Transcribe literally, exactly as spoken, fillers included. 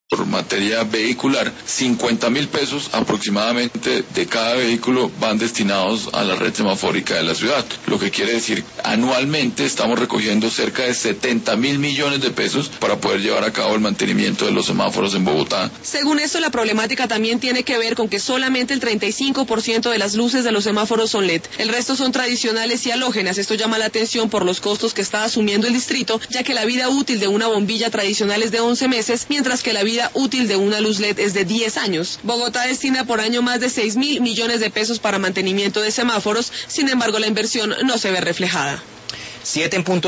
por materia vehicular, cincuenta mil pesos aproximadamente de cada vehículo van destinados a la red semafórica de la ciudad, lo que quiere decir anualmente estamos recogiendo cerca de setenta mil millones de pesos para poder llevar a cabo el mantenimiento de los semáforos en Bogotá. Según esto, la problemática también tiene que ver con que solamente el treinta y cinco por ciento de las luces de los semáforos son L E D, el resto son tradicionales y halógenas. Esto llama la atención por los costos que está asumiendo el distrito, ya que la vida útil de una bombilla tradicional es de once meses, mientras que la vida útil de una luz L E D es de diez años. Bogotá destina por año más de seis mil millones de pesos para mantenimiento de semáforos, sin embargo la inversión no se ve reflejada. Siete en punto.